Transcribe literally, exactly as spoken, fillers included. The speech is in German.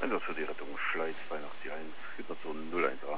Einsatz für die Rettung Schleiz, Weihnachts die eins, Situation null eins acht.